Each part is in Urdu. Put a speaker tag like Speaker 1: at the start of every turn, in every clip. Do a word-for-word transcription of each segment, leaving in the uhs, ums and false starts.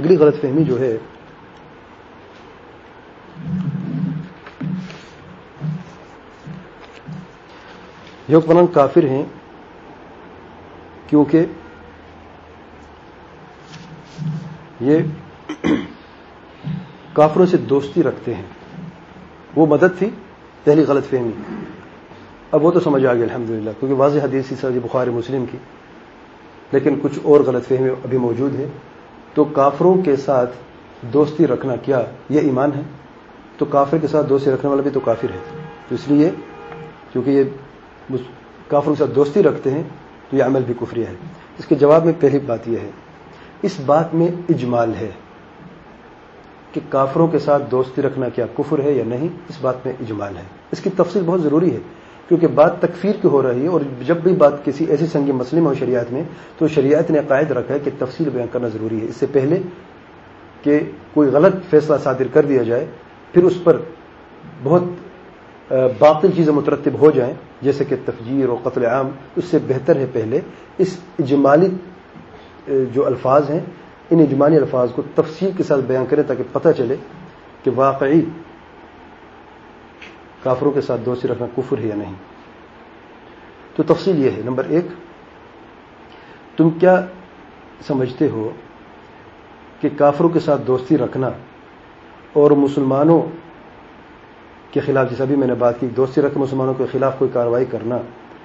Speaker 1: اگلی غلط فہمی جو ہے یہ حکمران کافر ہیں کیونکہ یہ کافروں سے دوستی رکھتے ہیں. وہ مدد تھی پہلی غلط فہمی. اب وہ تو سمجھ آ گئی الحمدللہ کیونکہ واضح حدیث ہی صحیح بخاری مسلم کی. لیکن کچھ اور غلط فہمی ابھی موجود ہے. تو کافروں کے ساتھ دوستی رکھنا کیا یہ ایمان ہے؟ تو کافر کے ساتھ دوستی رکھنے والا بھی تو کافر ہے. تو اس لیے کیونکہ یہ کافروں کے ساتھ دوستی رکھتے ہیں تو یہ عمل بھی کفری ہے. اس کے جواب میں پہلی بات یہ ہے اس بات میں اجمال ہے کہ کافروں کے ساتھ دوستی رکھنا کیا کفر ہے یا نہیں. اس بات میں اجمال ہے. اس کی تفصیل بہت ضروری ہے کیونکہ بات تکفیر کی ہو رہی ہے. اور جب بھی بات کسی ایسی سنگی مسئلے میں ہو شریعت میں تو شریعت نے قائد رکھا ہے کہ تفصیل بیان کرنا ضروری ہے. اس سے پہلے کہ کوئی غلط فیصلہ صادر کر دیا جائے پھر اس پر بہت باطل چیزیں مترتب ہو جائیں جیسے کہ تفجیر اور قتل عام. اس سے بہتر ہے پہلے اس اجمالی جو الفاظ ہیں ان اجمالی الفاظ کو تفصیل کے ساتھ بیان کریں تاکہ پتہ چلے کہ واقعی کافروں کے ساتھ دوستی رکھنا کفر ہے یا نہیں. تو تفصیل یہ ہے. نمبر ایک، تم کیا سمجھتے ہو کہ کافروں کے ساتھ دوستی رکھنا اور مسلمانوں کے خلاف، جیسا بھی میں نے بات کی، دوستی رکھ مسلمانوں کے خلاف کوئی کارروائی کرنا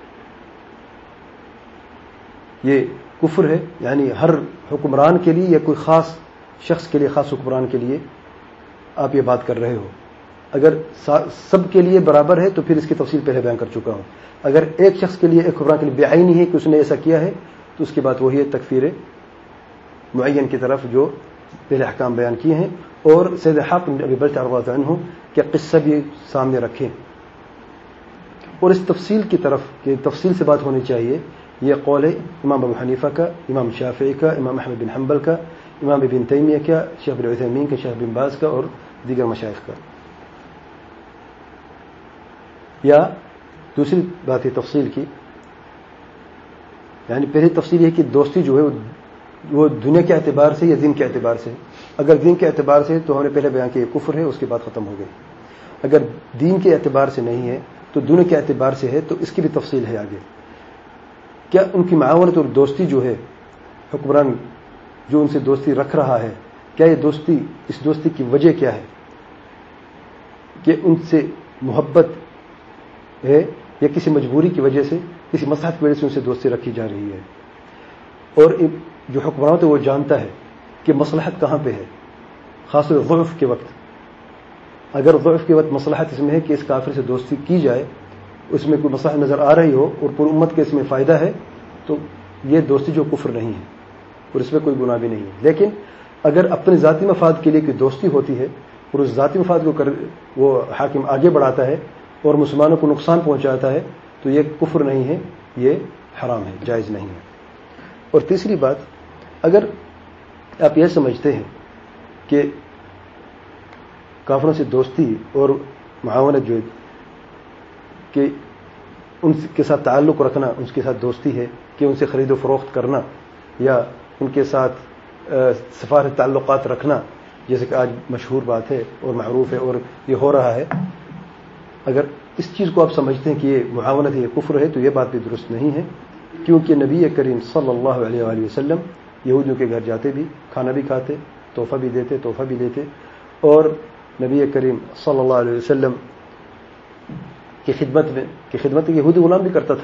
Speaker 1: یہ کفر ہے؟ یعنی ہر حکمران کے لیے یا کوئی خاص شخص کے لیے، خاص حکمران کے لیے آپ یہ بات کر رہے ہو؟ اگر سب کے لیے برابر ہے تو پھر اس کی تفصیل پہلے بیان کر چکا ہوں. اگر ایک شخص کے لیے، ایک حکمران کے لیے بے عینی ہے کہ اس نے ایسا کیا ہے تو اس کی بات وہی ہے تکفیر معین کی طرف جو پہلے احکام بیان کیے ہیں. اور سید حاتم بن ابی بلتع رضی اللہ عنہ کے قصہ بھی سامنے رکھیں اور اس تفصیل کی طرف کہ تفصیل سے بات ہونی چاہیے. یہ قول ہے امام ابو حنیفہ کا، امام شافعی کا، امام احمد بن حنبل کا، امام ابن تیمیہ کا، شیخ بن عثیمین کا، شیخ بن باز کا اور دیگر مشائخ کا. یا دوسری بات ہے تفصیل کی، یعنی پہلی تفصیل یہ کہ دوستی جو ہے وہ دنیا کے اعتبار سے یا دین کے اعتبار سے. اگر دین کے اعتبار سے تو ہم نے پہلے بیان کیا کفر ہے، اس کی بات ختم ہو گئی. اگر دین کے اعتبار سے نہیں ہے تو دنیا کے اعتبار سے ہے تو اس کی بھی تفصیل ہے آگے. کیا ان کی معاونت اور دوستی جو ہے، حکمران جو ان سے دوستی رکھ رہا ہے، کیا یہ دوستی، اس دوستی کی وجہ کیا ہے کہ ان سے محبت ہے یا کسی مجبوری کی وجہ سے، کسی مصلحت کی وجہ سے ان سے دوستی رکھی جا رہی ہے؟ اور جو حکمران تو وہ جانتا ہے کہ مصلحت کہاں پہ ہے، خاص طور پر ضعف کے وقت. اگر ضعف کے وقت مصلحت اس میں ہے کہ اس کافر سے دوستی کی جائے، اس میں کوئی مصلحت نظر آ رہی ہو اور پوری امت کے اس میں فائدہ ہے تو یہ دوستی جو کفر نہیں ہے اور اس میں کوئی گناہ بھی نہیں ہے. لیکن اگر اپنے ذاتی مفاد کے لیے کوئی دوستی ہوتی ہے اور اس ذاتی مفاد کو کر وہ حاکم آگے بڑھاتا ہے اور مسلمانوں کو نقصان پہنچاتا ہے تو یہ کفر نہیں ہے، یہ حرام ہے، جائز نہیں ہے. اور تیسری بات، اگر آپ یہ سمجھتے ہیں کہ کافروں سے دوستی اور معاونت جو کہ ان کے ساتھ تعلق رکھنا، ان کے ساتھ دوستی ہے کہ ان سے خرید و فروخت کرنا یا ان کے ساتھ سفارت تعلقات رکھنا، جیسے کہ آج مشہور بات ہے اور معروف ہے اور یہ ہو رہا ہے، اگر اس چیز کو آپ سمجھتے ہیں کہ یہ معاونت ہے، یہ کفر ہے، تو یہ بات بھی درست نہیں ہے. کیونکہ نبی کریم صلی اللہ علیہ وآلہ وسلم یہودیوں کے گھر جاتے بھی، کھانا بھی کھاتے، تحفہ بھی دیتے تحفہ بھی دیتے اور نبی کریم صلی اللہ علیہ وسلم کی خدمت میں کی خدمت یہودی غلام بھی کرتا تھا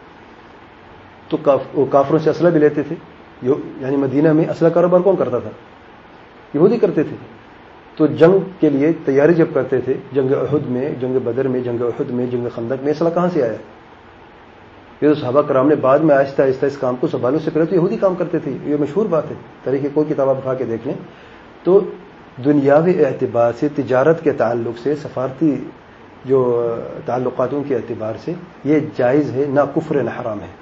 Speaker 1: تو وہ کافروں سے اسلحہ بھی لیتے تھے. یعنی مدینہ میں اسلحہ کاروبار کون کرتا تھا؟ یہودی کرتے تھے. تو جنگ کے لیے تیاری جب کرتے تھے، جنگ احد میں، جنگ بدر میں، جنگ احد میں، جنگ خندق میں، اسلحہ کہاں سے آیا؟ یہ تو صحابہ کرام نے بعد میں آہستہ آہستہ اس کام کو سنبھالنے سے پہلے تو یہودی کام کرتے تھے. یہ مشہور بات ہے، تاریخ کوئی کتاب آپ اٹھا کے دیکھ لیں تو دنیاوی اعتبار سے، تجارت کے تعلق سے، سفارتی جو تعلقاتوں کے اعتبار سے یہ جائز ہے، نہ کفر نہ حرام ہے.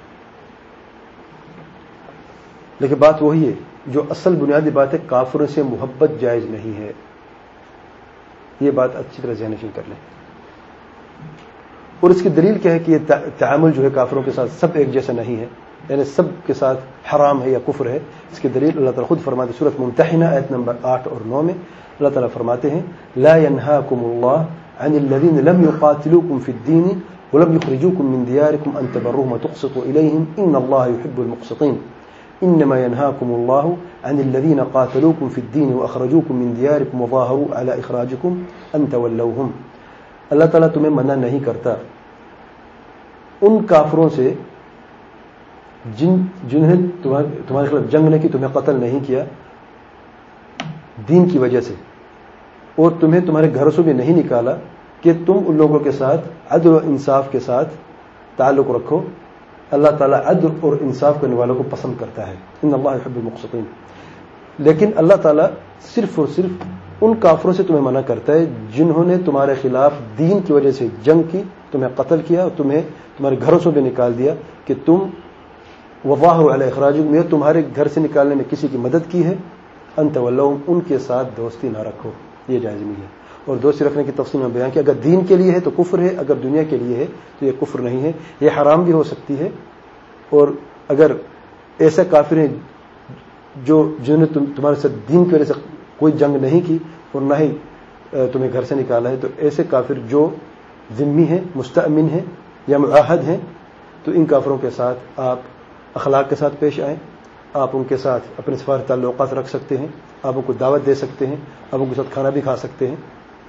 Speaker 1: لیکن بات وہی ہے جو اصل بنیادی بات ہے، کافروں سے محبت جائز نہیں ہے. یہ بات اچھی طرح ذہن نشین کر لیں. اور اس کی دلیل کیا ہے کہ یہ تعامل جو ہے کافروں کے ساتھ سب ایک جیسا نہیں ہے. یعنی سب کے ساتھ حرام ہے یا کفر ہے. اس کی دلیل اللہ تعالیٰ خود فرماتے ہیں سورۃ ممتحنہ آیت نمبر آٹھ اور نو میں. اللہ تعالیٰ فرماتے ہیں لا ينهاكم الله عن الذين لم يقاتلوكم في الدين ولم يخرجوكم من دياركم أن تبروهم وتقسطوا إليهم إن الله يحب المقسطين إنما ينهاكم الله عن الذين قاتلوكم في الدين وأخرجوكم من دياركم وظاهروا على إخراجكم أن تولوهم. اللہ تعالیٰ تمہیں منع نہیں کرتا ان کافروں سے جن جنہیں تمہارے خلاف جنگ نے کی, تمہیں قتل نہیں کیا دین کی وجہ سے, اور تمہیں تمہارے گھروں سے بھی نہیں نکالا کہ تم ان لوگوں کے ساتھ عدل و انصاف کے ساتھ تعلق رکھو. اللہ تعالیٰ عدل اور انصاف کرنے والوں کو پسند کرتا ہے. ان اللہ يحب المقسطین. لیکن اللہ تعالیٰ صرف اور صرف ان کافروں سے تمہیں منع کرتا ہے جنہوں نے تمہارے خلاف دین کی وجہ سے جنگ کی, تمہیں قتل کیا اور تمہیں تمہارے گھروں سے بھی نکال دیا کہ تم وظاہروا علی اخراجکم, تمہارے گھر سے نکالنے میں کسی کی مدد کی ہے. ان تولوہم, ان کے ساتھ دوستی نہ رکھو, یہ جائز نہیں ہے. اور دوستی رکھنے کی تفصیل میں بیان کہ اگر دین کے لیے ہے تو کفر ہے, اگر دنیا کے لیے ہے تو یہ کفر نہیں ہے, یہ حرام بھی ہو سکتی ہے. اور اگر ایسے کافر ہیں جو جنہوں نے تم تمہارے ساتھ دین کی وجہ سے کوئی جنگ نہیں کی اور نہ ہی تمہیں گھر سے نکالا ہے, تو ایسے کافر جو ذمی ہیں, مستأمن ہیں یا معاہد ہیں, تو ان کافروں کے ساتھ آپ اخلاق کے ساتھ پیش آئیں. آپ ان کے ساتھ اپنے سفارتی تعلقات رکھ سکتے ہیں, آپ ان کو دعوت دے سکتے ہیں, آپ ان کے ساتھ کھانا بھی کھا سکتے ہیں.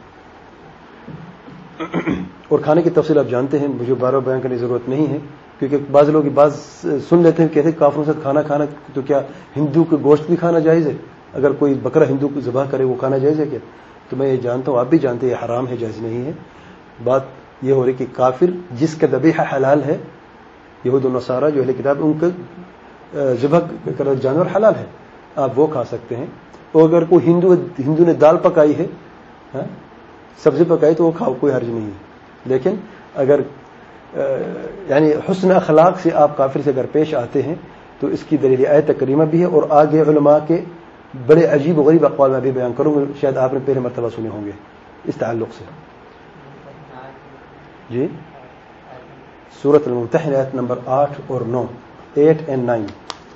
Speaker 1: اور کھانے کی تفصیل آپ جانتے ہیں, مجھے بار بار بیان کرنے کی ضرورت نہیں ہے, کیونکہ بعض لوگ بات سن لیتے ہیں, کہتے ہیں کافروں کے ساتھ کھانا کھانا تو کیا ہندو کے گوشت بھی کھانا جائز ہے؟ اگر کوئی بکرا ہندو کو ذبح کرے وہ کھانا جائز ہے کیا؟ تو میں یہ جانتا ہوں, آپ بھی جانتے ہیں یہ حرام ہے, جائز نہیں ہے. بات یہ ہو رہی کہ کافر جس کا ذبیحہ حلال ہے, یہود و نصارہ جو اہل کتاب, ان کا ذبح کر جانور حلال ہے, آپ وہ کھا سکتے ہیں. اور اگر کوئی ہندو ہندو نے دال پکائی ہے, سبزی پکائی, تو وہ کھاؤ, کوئی حرج نہیں ہے. لیکن اگر یعنی حسن اخلاق سے آپ کافر سے اگر پیش آتے ہیں تو اس کی دلیل آیت کریمہ بھی ہے, اور آگے علماء کے بڑے عجیب و غریب اقوال میں بھی بیان کروں گا, شاید آپ نے پہلے مرتبہ سنے ہوں گے اس تعلق سے. جی, سورۃ الممتحنہ آیت نمبر آٹھ اور نو, ایٹ اینڈ نائن.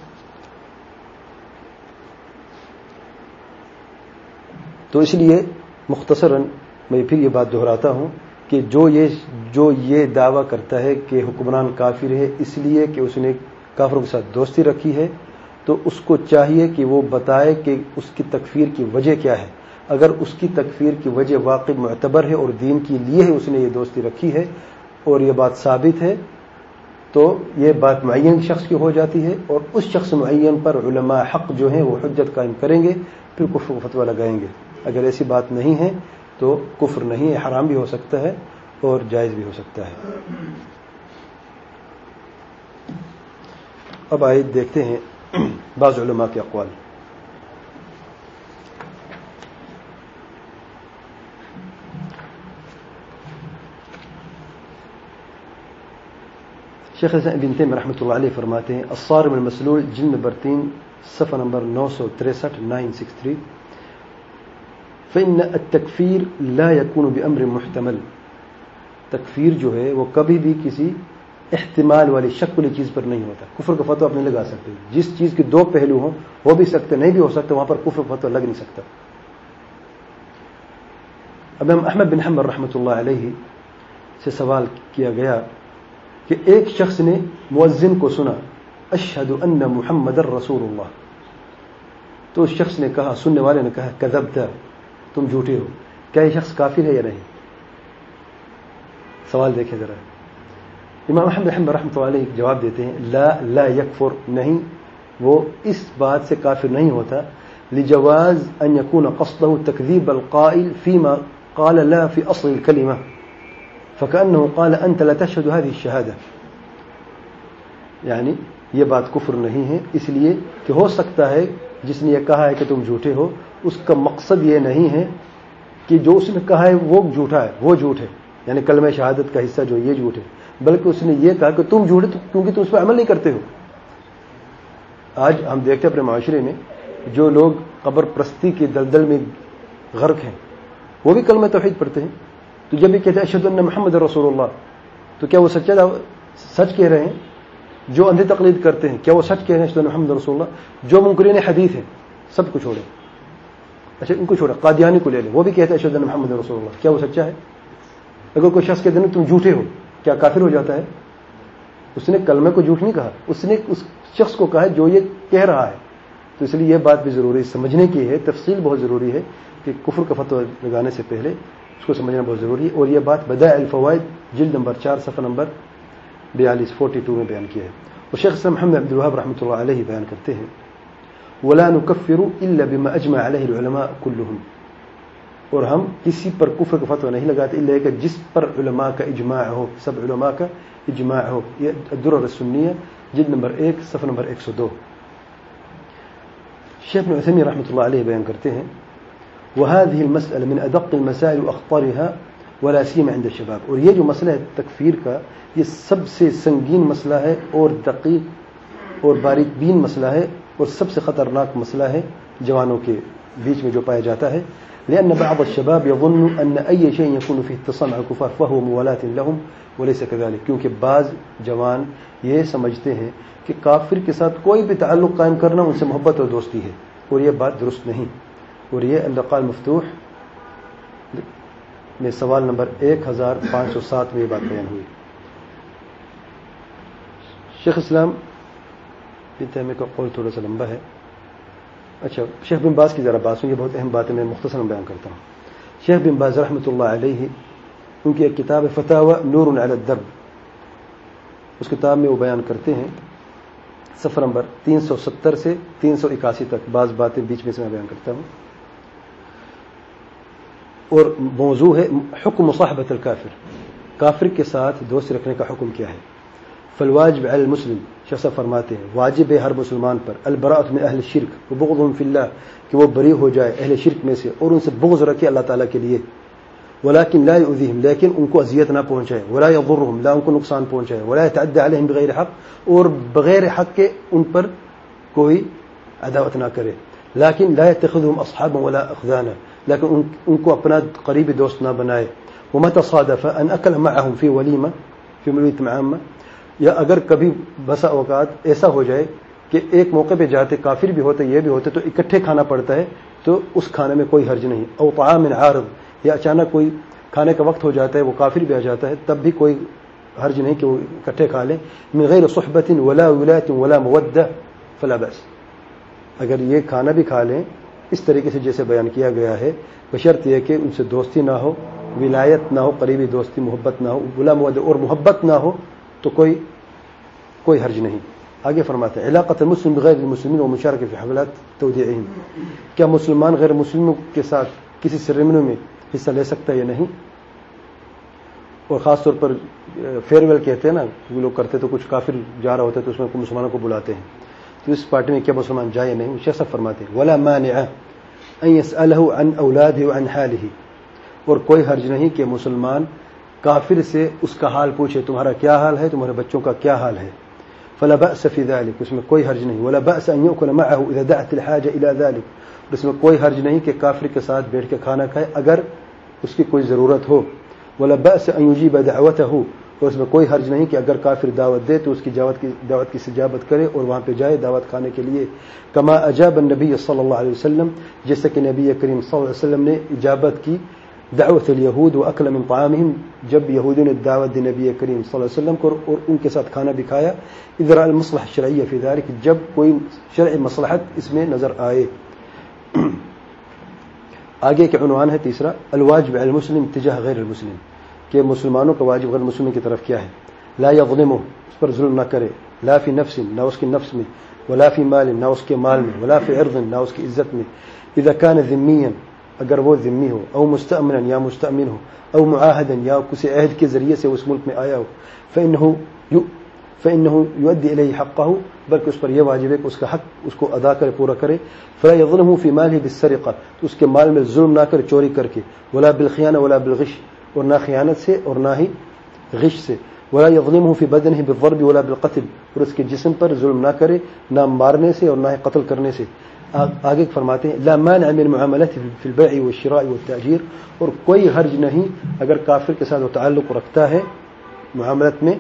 Speaker 1: تو اس لیے مختصراً میں پھر یہ بات دہراتا ہوں کہ جو یہ جو یہ دعویٰ کرتا ہے کہ حکمران کافر ہے اس لیے کہ اس نے کافروں کے ساتھ دوستی رکھی ہے, تو اس کو چاہیے کہ وہ بتائے کہ اس کی تکفیر کی وجہ کیا ہے. اگر اس کی تکفیر کی وجہ واقعی معتبر ہے اور دین کے لیے ہے اس نے یہ دوستی رکھی ہے اور یہ بات ثابت ہے, تو یہ بات معین شخص کی ہو جاتی ہے, اور اس شخص معین پر علماء حق جو ہیں وہ حجت قائم کریں گے, پھر کفر کو فتویٰ لگائیں گے. اگر ایسی بات نہیں ہے تو کفر نہیں ہے, حرام بھی ہو سکتا ہے اور جائز بھی ہو سکتا ہے. اب آئیے دیکھتے ہیں بعض علماء کے اقوال. شیخ ابن تیمیہ رحمۃ اللہ علیہ فرماتے ہیں الصارم المسلول جلد نمبر تین صفحہ نمبر نو سو تریسٹھ نائن سکس تھری فإن التکفیر لا يكون بأمر محتمل. تکفیر جو ہے وہ کبھی بھی کسی احتمال والی شک والی چیز پر نہیں ہوتا. کفر کا فتویٰ آپ نہیں لگا سکتے. جس چیز کے دو پہلو ہوں ہو بھی سکتے نہیں بھی ہو سکتے, وہاں پر کفر کا فتویٰ لگ نہیں سکتا. امام احمد بن حنبل رحمۃ اللہ علیہ سے سوال کیا گیا کہ ایک شخص نے مؤذن کو سنا اشہد ان محمد رسول اللہ, تو اس شخص نے کہا, سننے والے نے کہا کذبت, تم جھوٹے ہو. کیا یہ شخص کافر ہے یا نہیں؟ سوال دیکھیں ذرا. امام احمد بن حنبل رحمۃ اللہ علیہ جواب دیتے ہیں لا لا یکفر, نہیں, وہ اس بات سے کافر نہیں ہوتا. لجواز ان يكون قصده تكذيب القائل فيما قال لا في اصل الكلمه فكأنه قال انت لا تشهد هذه الشهاده. یعنی یہ بات کفر نہیں ہے اس لیے کہ ہو سکتا ہے جس نے یہ کہا ہے کہ تم جھوٹے ہو, اس کا مقصد یہ نہیں ہے کہ جو اس نے کہا ہے وہ جھوٹا ہے, وہ جھوٹ ہے, یعنی کلمہ شہادت کا حصہ جو یہ جھوٹ ہے, بلکہ اس نے یہ کہا کہ تم جھوٹے کیونکہ تم اس پہ عمل نہیں کرتے ہو. آج ہم دیکھتے ہیں اپنے معاشرے میں جو لوگ قبر پرستی کے دلدل میں غرق ہیں وہ بھی کلمہ توحید پڑھتے ہیں, تو جب یہ کہتے ہیں اشہد ان محمد رسول اللہ, تو کیا وہ سچا سچ کہہ رہے ہیں؟ جو اندھے تقلید کرتے ہیں کیا وہ سچ کہہ رہے ہیں اشہد ان محمد رسول اللہ؟ جو منکرین حدیث ہیں سب کو چھوڑیں، اچھا ان کو چھوڑیں، قادیانی کو لے لیں، وہ بھی کہتے ہیں اشہد ان محمد رسول اللہ، کیا وہ سچا ہے؟ اگر کوئی شخص کہتے ہیں تم جھوٹے ہو، کیا کافر ہو جاتا ہے؟ اس نے کلمے کو جھوٹ نہیں کہا، اس نے اس شخص کو کہا جو یہ کہہ رہا ہے. تو اس لیے یہ بات بھی ضروری سمجھنے کی ہے، تفصیل بہت ضروری ہے کہ کفر کا فتویٰ لگانے سے پہلے اس کو سمجھنا بہت ضروری ہے. اور یہ بات بدائع الفوائد جلد نمبر چار صفحہ نمبر بیالیس فورٹی ٹو میں بیان کیا ہے. اور شیخ اسلام محمد عبد الوہاب رحمۃ اللہ علیہ بیان کرتے ہیں وَلَا نُكَفِّرُ إِلَّا بِمَا أَجْمَعَ عَلَيْهِ الْعُلَمَاءُ كُلُّهُمْ، اور ہم کسی پر کفر کا فتویٰ نہیں لگاتے الا کہ جس پر علماء کا اجماع ہو، سب علماء کا اجماع ہو. یہ الدرر السنیہ جلد نمبر ایک صفحہ نمبر ایک سو دو. شیخ ابن عثیمین رحمۃ اللہ علیہ بیان کرتے ہیں وهذه المسألة من أدق المسائل وأخطرها ولا سيما عند الشباب، اور یہ جو مسئلہ ہے تکفیر کا یہ سب سے سنگین مسئلہ ہے اور دقیق اور باریک بین مسئلہ ہے اور سب سے خطرناک مسئلہ ہے جوانوں کے بیچ میں جو پایا جاتا ہے. لأن بعض الشباب يظن أن أي شيء يكون فيه اتصال مع الكفار فهو موالاة لهم وليس كذلك، کیونکہ بعض جوان یہ سمجھتے ہیں کہ کافر کے ساتھ کوئی بھی تعلق قائم کرنا ان سے محبت اور دوستی ہے، اور یہ بات درست نہیں. اور یہ اللقاء المفتوح میں سوال نمبر ایک ہزار پانچ سو سات میں یہ بات بیان ہوئی. شیخ اسلام بن تیمیہ کا قول تھوڑا سا لمبا ہے. اچھا شیخ بن باز کی ذرا بات سن، یہ بہت اہم بات ہے، میں مختصراً بیان کرتا ہوں. شیخ بن باز رحمۃ اللہ علیہ ان کی ایک کتاب فتاوی نور علی الدرب، اس کتاب میں وہ بیان کرتے ہیں صفحہ نمبر تین سو ستر سے تین سو اکاسی تک، بعض باتیں بیچ میں سے میں بیان کرتا ہوں. اور موضوع ہے حکم مصاحبت الکافر، کافر کے ساتھ دوستی رکھنے کا حکم کیا ہے. فالواجب علی المسلم، شخص فرماتے ہیں واجب ہے ہر مسلمان پر البراءۃ من اہل الشرک وبغضهم فی اللہ، کہ وہ بری ہو جائے اہل شرک میں سے اور ان سے بغض رکھے اللہ تعالیٰ کے لیے. ولكن لا يؤذيهم، لیکن ان کو اذیت نہ پہنچائے. ولا يضرهم، لا ان کو نقصان پہنچائے. ولا يتعدى عليهم بغیر حق، اور بغیر حق کے ان پر کوئی عداوت نہ کرے. لیکن لا يتخذهم اصحابا ولا اخذانا، لیکن ان, ان کو اپنا قریبی دوست نہ بنائے. ومتى صادف ان اكل معهم في وليمه في ملویت عامه، یا اگر کبھی بسا اوقات ایسا ہو جائے کہ ایک موقع پہ جاتے کافر بھی ہوتے یہ بھی ہوتے تو اکٹھے کھانا پڑتا ہے تو اس کھانے میں کوئی حرج نہیں. او طعام عارض، یا اچانک کوئی کھانے کا وقت ہو جاتا ہے وہ کافر بھی آ جاتا ہے تب بھی کوئی حرج نہیں کہ وہ اکٹھے کھا لیں. من غیر صحبت ولا ولایت ولا مودہ فلا بأس، اگر یہ کھانا بھی کھا لیں اس طریقے سے جیسے بیان کیا گیا ہے، بشرط یہ کہ ان سے دوستی نہ ہو، ولایت نہ ہو، قریبی دوستی محبت نہ ہو، ولا مودہ اور محبت نہ ہو تو کوئی کوئی حرج نہیں. آگے فرماتے ہیں علاقۃ المسلم بغیر المسلمین ومشارکہ فی حفلات تودیعہم، کیا مسلمان غیر مسلموں کے ساتھ کسی سیریمنی میں حصہ لے سکتا ہے یا نہیں. اور خاص طور پر فیئر ویل کہتے ہیں نا، وہ لوگ کرتے تو کچھ کافر جا رہا ہوتا ہے تو اس میں مسلمانوں کو بلاتے ہیں، تو اس پارٹی میں کیا مسلمان جائے نہیں. شیخ فرماتے ہیں ولا مانع ان يسأله عن اولاده وعن حاله، اور کوئی حرج نہیں کہ مسلمان کافر سے اس کا حال پوچھے، تمہارا کیا حال ہے، تمہارے بچوں کا کیا حال ہے. فلا بأس في ذلك، اس میں کوئی حرج نہیں. ولا بأس ان يأكل معه اذا دعت الحاجه الى ذلك، اس میں کوئی حرج نہیں کہ کافر کے ساتھ بیٹھ کے کھانا کھائے اگر اس کی کوئی ضرورت ہو. ولا بأس ان يجيب دعوته، اور اس میں کوئی حرج نہیں کہ اگر کافر دعوت دے تو اس کی دعوت کی دعوت کی استجابت کرے اور وہاں پہ جائے دعوت کھانے کے لیے. کما اجاب النبی صلی اللہ علیہ وسلم، جیسے کہ نبی کریم صلی اللہ علیہ وسلم نے اجابت کی دعوت الیہود واکل من طعامہم، جب یہودیوں نے دعوت دی نبی کریم صلی اللہ علیہ وسلم کو اور ان کے ساتھ کھانا بھی کھایا. اذ رأى المصلحة الشرعیہ فی ذلک، جب کوئی شرعی مصلحت اس میں نظر آئے. آگے کے عنوان ہے تیسرا الواجب علی المسلم تجاہ غیر المسلم، کہ مسلمانوں کا واجب غیر مسلم کی طرف کیا ہے. لا یظلمہ، اس پر ظلم نہ کرے. لا فی نفس، نہ اس کی نفس میں. ولا فی مال، نہ اس کے مال میں. ولا فی عرض، نہ اس کی عزت میں. اذا کان ذمیا، اگر وہ ذمی ہو. او مستأمنا، یا مستأمن ہو. او معاہدا، یا کسی عہد کے ذریعے سے اس ملک میں آیا ہو. فإنه فإنه يؤدي إليه حقه، بلکہ اس پر یہ واجب ہے کہ اس کا حق اس کو ادا کرے، پورا کرے. فلا يظلمه في ماله بالسرقة، تو اس کے مال میں ظلم نہ کرے چوری کر کے. ولا بالخیانة ولا بالغش، اور نہ خیانت سے اور نہ ہی غش سے. ولا يظلمه في بدنه بالضرب ولا بالقتل، اور اس کے جسم پر ظلم نہ کرے، نہ مارنے سے اور نہ ہی قتل کرنے سے. آگے فرماتے ہیں لا مانع من معاملته في البيع والشراء والتأجير، اور کوئی حرج نہیں اگر کافر کے ساتھ وہ تعلق رکھتا ہے معاملت میں،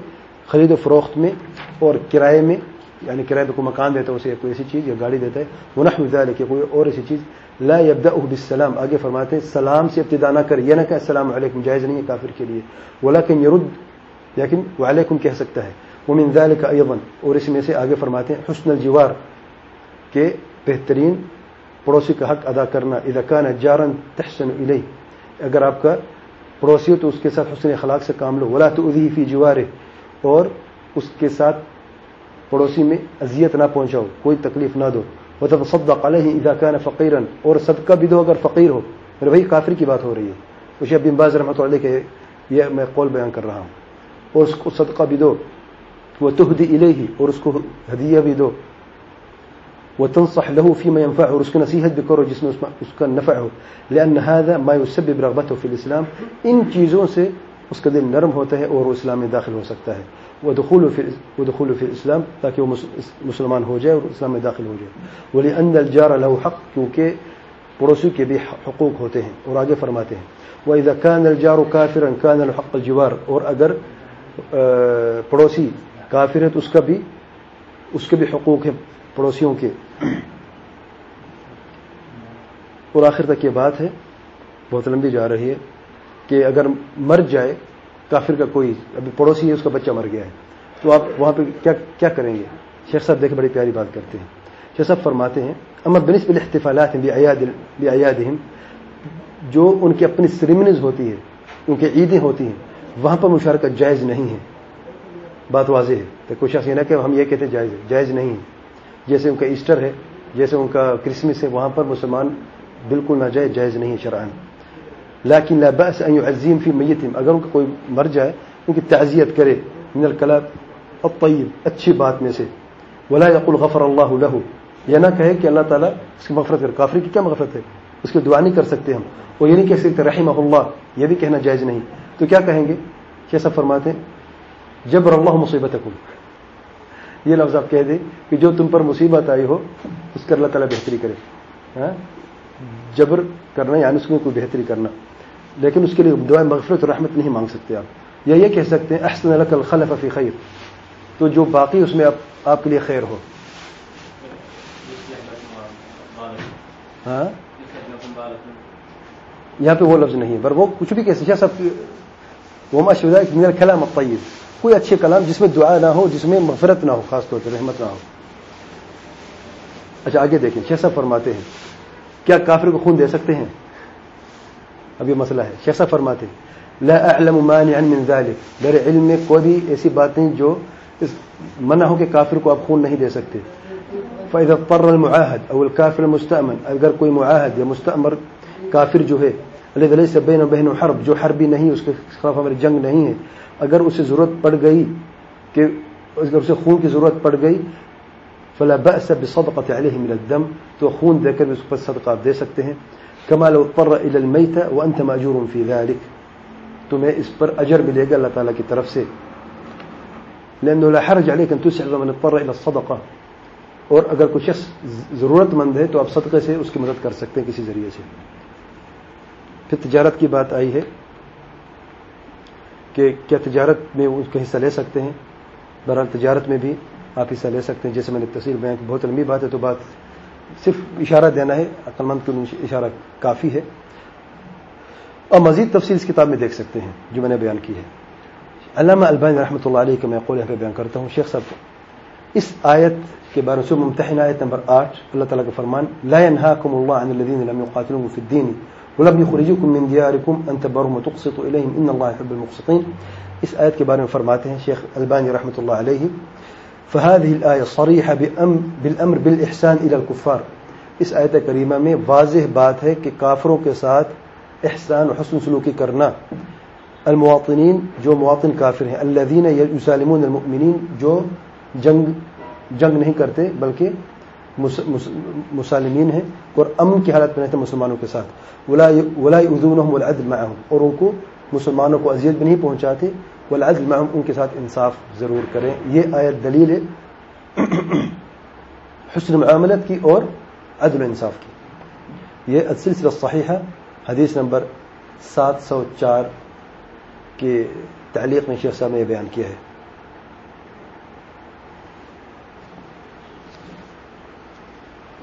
Speaker 1: خرید و فروخت میں اور کرائے میں، یعنی کرائے پہ کوئی مکان دیتا ہے اسے کوئی ایسی چیز یا گاڑی دیتا ہے، ونحو ذلك کوئی اور ایسی چیز، لا يبدأه بالسلام، آگے فرماتے ہیں سلام سے ابتدا نہ کرے، یہ نہ کہ السلام علیکم، جائز نہیں ہے کافر کے لیے، ولكن يرد، لیکن وعلیکم کہہ سکتا ہے، ومن ذلك ايضا، اور اس میں سے آگے فرماتے ہیں حسن الجوار، کہ بہترین پڑوسی کا حق ادا کرنا، اذا كان جارا تحسن الیہ، اگر آپ کا پڑوسی ہو تو اس کے ساتھ حسن اخلاق سے کام لو، ولا تؤذیہ فی جوارہ، اور اس کے ساتھ پڑوسی میں اذیت نہ پہنچاؤ، کوئی تکلیف نہ دو، وتصدق علیہ اذا كان فقیرا، اور صدقہ بھی دو اگر فقیر ہو، میرے بھائی کافر کی بات ہو رہی ہے، تو شیخ بن باز رحمۃ اللہ علیہ کے یہ میں قول بیان کر رہا ہوں، اور اس کو صدقہ بھی دو، وتہدی الیہ، اور اس کو ہدیہ بھی دو، وتنصح له فيما ينفعه، اور اس کی نصیحت بھی کرو جس میں اس کا نفع ہو، لأن هذا ما يسبب رغبته في الاسلام، ان چیزوں سے اس کا دل نرم ہوتا ہے اور وہ اسلام میں داخل ہو سکتا ہے، ودخول في ودخول في الاسلام، تاکہ وہ مسلمان ہو جائے اور اسلام میں داخل ہو جائے، ولأن الجار له حق، کیونکہ پڑوسی کے بھی حقوق ہوتے ہیں، اور آگے فرماتے ہیں وإذا كان الجار كافرا كان له حق الجوار، اور اگر پڑوسی کافر ہے تو اس کا بھی اس کے بھی حقوق ہیں پڑوسیوں کے، اور آخر تک یہ بات ہے بہت لمبی جا رہی ہے کہ اگر مر جائے کافر کا کوئی، ابھی پڑوسی ہے اس کا بچہ مر گیا ہے، تو آپ وہاں پہ کیا کیا کریں گے؟ شیخ صاحب دیکھ بڑی پیاری بات کرتے ہیں، شیخ صاحب فرماتے ہیں اما بالنسبة للاحتفالات بأعيادهم، جو ان کی اپنی سیریمنیز ہوتی ہے، ان کی عیدیں ہوتی ہیں، وہاں پر مشارکت جائز نہیں ہے، بات واضح ہے، تو کوئی شخص یہ نہ کہ ہم یہ کہتے ہیں جائز ہے، جائز نہیں ہے، جیسے ان کا ایسٹر ہے، جیسے ان کا کرسمس ہے، وہاں پر مسلمان بالکل ناجائز، جائز نہیں شرعاً، لیکن لا بأس ان يعزیم فی میتہم، اگر ان کا کوئی مر جائے ان کی تعزیت کرے، من الکلام الطیب، اچھی بات میں سے، ولا یقول غفر اللہ لہ، یہ نہ کہے کہ اللہ تعالیٰ اس کی مغفرت کرے، کافر کی کیا مغفرت ہے، اس کی دعا نہیں کر سکتے ہم، اور یہ نہیں کہہ سکتے رحمہ اللہ، یہ بھی کہنا جائز نہیں، تو کیا کہیں گے؟ کیسا فرماتے ہیں جبر اللہ مصیبتکم، یہ لفظ آپ کہہ دیں کہ جو تم پر مصیبت آئی ہو اس کا اللہ تعالیٰ بہتری کرے، ہاں جبر کرنا یعنی اس میں کوئی بہتری کرنا، لیکن اس کے لیے دعائے مغفرت اور رحمت نہیں مانگ سکتے آپ، یا یہ کہہ سکتے ہیں احسن لک الخلف فی خیر، تو جو باقی اس میں آپ آپ کے لیے خیر ہو، ہاں یہاں پہ وہ لفظ نہیں ہے، پر وہ کچھ بھی کہہ سکتے سب، وہ ما اشبه ذلك من الكلام الطيب، کوئی اچھے کلام جس میں دعا نہ ہو، جس میں مغفرت نہ ہو، خاص طور پر رحمت نہ ہو۔ اچھا آگے دیکھیں، شیخ صاحب فرماتے ہیں کیا کافر کو خون دے سکتے ہیں؟ اب یہ مسئلہ ہے، شیخ صاحب فرماتے ہیں لا اعلم مانعا من ذلك، میرے علم میں کوئی بھی ایسی بات نہیں جو اس منع ہو کہ کافر کو آپ خون نہیں دے سکتے۔ فاذا اضطر المعاهد او الكافر المستأمن، اگر کوئی معاہد یا مستأمر کافر جو ہے الذي ليس بينه وبينه حرب، جو حربی نہیں، اس کے خلاف ہماری جنگ نہیں ہے، اگر اسے ضرورت پڑ گئی کہ اگر اسے خون کی ضرورت پڑ گئی، فلا بأس بصدقة عليه من الدم، تو خون دے کر اس پر صدقہ دے سکتے ہیں، كما لو اضطر الى الميت وانت ماجور في ذلك، تمہیں اس پر اجر ملے گا اللہ تعالیٰ کی طرف سے، لانه لا حرج عليك ان تسعد من اضطر الى الصدقه، اور اگر کوئی شخص ضرورت مند ہے تو آپ صدقے سے اس کی مدد کر سکتے ہیں کسی ذریعے سے۔ پھر تجارت کی بات آئی ہے کہ کیا تجارت میں اس کا حصہ لے سکتے ہیں؟ بہرحال تجارت میں بھی آپ حصہ لے سکتے ہیں، جیسے میں نے تفصیل بیان کی، بہت لمبی بات ہے تو بات صرف اشارہ دینا ہے، عقل مند کے لیے اشارہ کافی ہے، اور مزید تفصیل اس کتاب میں دیکھ سکتے ہیں جو میں نے بیان کی ہے۔ علامہ البانی رحمۃ اللہ علیہ کا میں قول یہاں پہ بیان کرتا ہوں، شیخ صاحب اس آیت کے بارے میں ممتحنہ آیت نمبر آٹھ، اللہ تعالیٰ کا فرمان لا ينهاكم الله عن الذين لم يقاتلوكم في الدين ولم يخرجوكم من دياركم ان تبروهم وتقسطوا اليهم ان الله يحب المقسطين، اس آیت کے بارے میں فرماتے ہیں شیخ البانی رحمۃ اللہ علیہ فهذه الآية صريحة بالأمر بالإحسان إلى الكفار، اس آیت کریمہ میں واضح بات ہے کہ کافروں کے ساتھ احسان و حسن سلوکی کرنا، المواطنین جو مواطن کافر ہیں، الذين يسالمون المؤمنین جو جنگ جنگ نہیں کرتے بلکہ مسالمین ہیں اور امن کی حالت میں رہتے مسلمانوں کے ساتھ، ولا يؤذونهم والعدل معهم، اور ان کو مسلمانوں کو اذیت بھی نہیں پہنچاتے، والعدل معهم، ان کے ساتھ انصاف ضرور کریں۔ یہ آیت دلیل ہے حسن معاملت کی اور عدل و انصاف کی۔ یہ السلسلہ الصحیحہ حدیث نمبر سات سو چار کے تعلیق میں شیخ صاحب نے بیان کیا ہے۔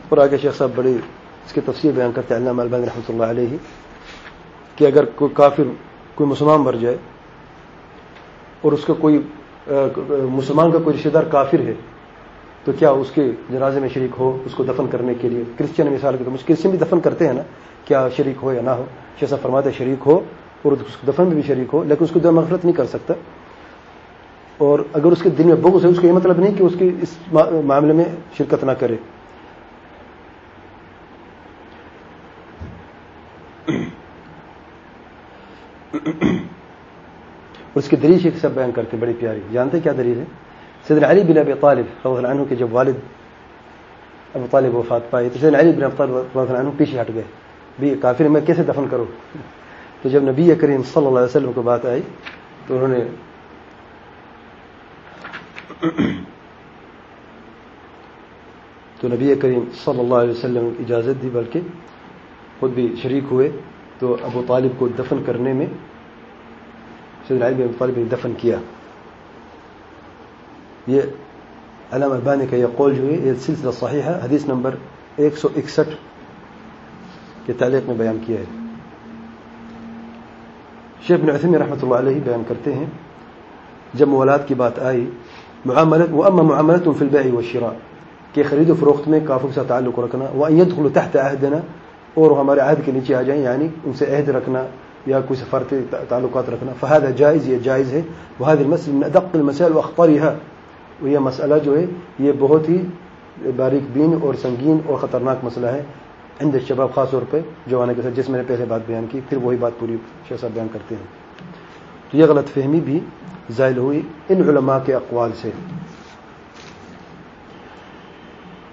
Speaker 1: اور آگے شیخ صاحب بڑی اس کی تفصیل بیان کرتے ہیں علامہ البانی رحمۃ اللہ علیہ کہ اگر کوئی کافر کوئی مسلمان مر جائے اور اس کا کوئی مسلمان کا کوئی رشتہ دار کافر ہے تو کیا اس کے جنازے میں شریک ہو اس کو دفن کرنے کے لیے؟ کرسچن مثال کے طور پر کرسچن بھی دفن کرتے ہیں نا، کیا شریک ہو یا نہ ہو؟ شیخ صاحب فرماتے ہیں شریک ہو اور اس کو دفن میں بھی شریک ہو، لیکن اس کو دعا مغفرت نہیں کر سکتا. اور اگر اس کے دل میں بغض ہے اس کا یہ مطلب نہیں کہ اس کی اس معاملے میں شرکت نہ کرے. اور اس کی دلیل شیخ صاحب بیان کرتے بڑی پیاری. جانتے کیا دلیل ہے؟ سیدنا علی بن ابی طالب رضی اللہ عنہ کے جب والد ابو طالب وفات پائے تو سیدنا علی بن ابی طالب رضی اللہ عنہ پیچھے ہٹ گئے، بھی کافر میں کیسے دفن کروں؟ تو جب نبی کریم صلی اللہ علیہ وسلم کو بات آئی تو انہوں نے تو نبی کریم صلی اللہ علیہ وسلم اجازت دی، بلکہ خود بھی شریک ہوئے. تو ابو طالب کو دفن کرنے میں سیدنا علی بن ابی طالب نے دفن کیا. یہ علامہ البانی کا یہ قول جو ہے یہ سلسلہ صحیحہ حدیث نمبر ایک سو اکسٹھ کے تعلیق میں بیان کیا ہے. شیخ بن عثیمین رحمۃ اللہ علیہ بیان کرتے ہیں جب موالات کی بات آئی معاملت واما معاملتهم في البيع والشراء کہ خرید و فروخت میں کافروں کے ساتھ تعلق رکھنا، وان يدخلوا تحت عهدنا اور ہمارے عہد کے نیچے آ جائیں، یعنی ان سے عہد رکھنا یا کوئی سفارتی تعلقات رکھنا، فهذا جائز، یہ جائز ہے. وهذه المسألة من ادق المسائل واخطرها، یہ مسئلہ جو ہے یہ بہت ہی باریک بین اور سنگین اور خطرناک مسئلہ ہے عند الشباب، خاص طور پہ جوانوں کے ساتھ، جس میں نے پہلے بات بیان کی. پھر وہی بات پوری شیخ صاحب بیان کرتے ہیں. تو یہ غلط فہمی بھی زائل ہوئی ان علماء کے اقوال سے.